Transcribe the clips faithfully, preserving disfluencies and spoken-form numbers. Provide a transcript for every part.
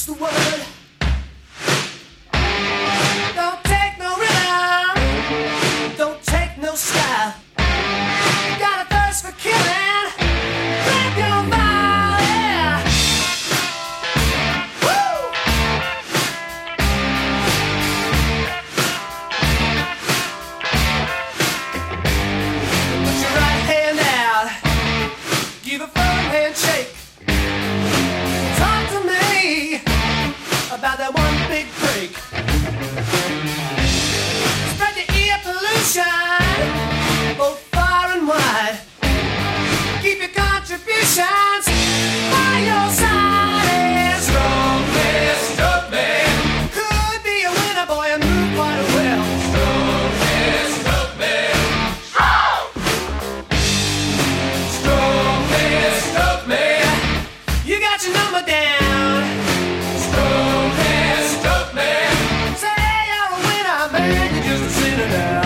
What's the word? Don't take no rhythm, don't take no style. You got a thirst for killing, grab your mouth, yeah. Woo! Put your right hand out, give a firm handshake. Talk to me about that one big break. Spread the air pollution both far and wide. Keep your contributions by your side. And strongman, strongman could be a winner, boy, and move quite well. Strongman, strongman, strong. Strongman, strongman, you got your number down. Strongman, strongman, say you're a winner, man, you're just a sinner now.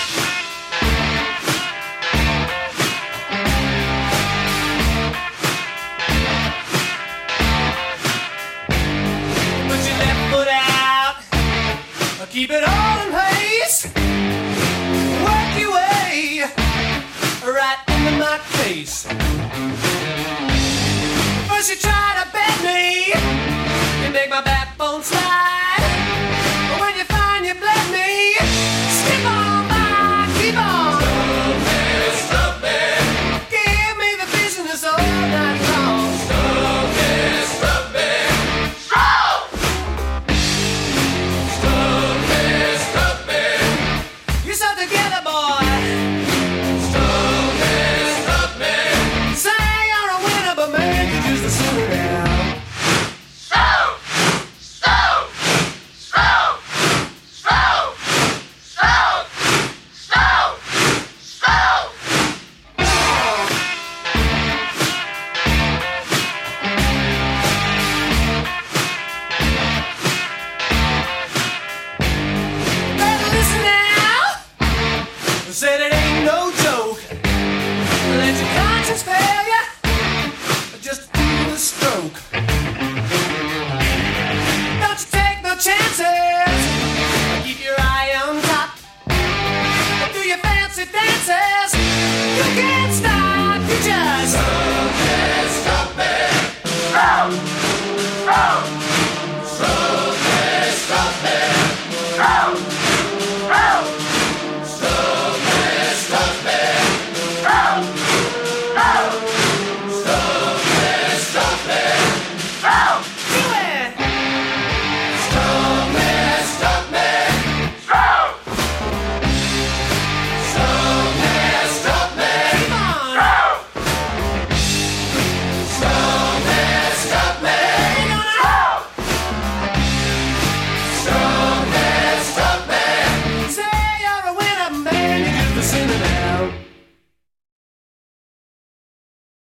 Put your left foot out, keep it all in place. Work your way right into my face. First you try to bend me, you make my backbone snap.